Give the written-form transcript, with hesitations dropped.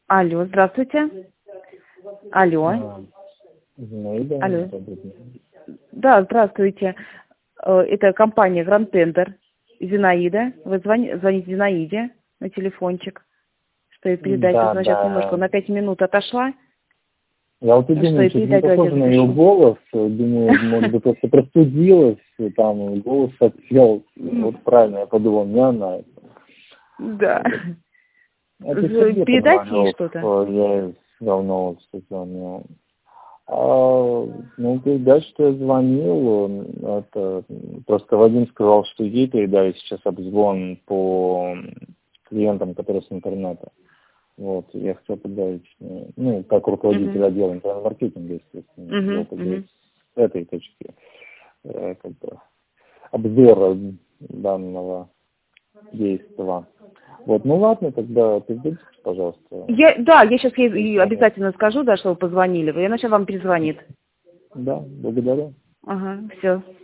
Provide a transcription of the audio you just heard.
Алло, здравствуйте. Алло. Зинаида. Алло. Да, здравствуйте. Это компания Grand Tender. Зинаида. Вы звоните Зинаиде на телефончик. Что и передать. Да, Она сейчас да. немножко на 5 минут отошла. Я вот и думаю, что не похоже на ее голос. Думаю, может быть, просто простудилась, там голос отсел. Вот правильно, я подумал, не она. Да. Это Сергей Передать позвонил, ей что-то? я давно звонил. Ну, передать, что я звонил, это просто Вадим сказал, что ей передали сейчас обзвон по клиентам, которые с интернета. Вот, я хотел поговорить, ну, как руководитель отдела интернет-маркетинга, естественно, с этой точки, как бы, обзора данного действия. Вот, ну ладно, тогда передайте, пожалуйста. Я сейчас ей обязательно скажу, да, что вы позвонили. И она сейчас вам перезвонит. Да, благодарю. Ага, все.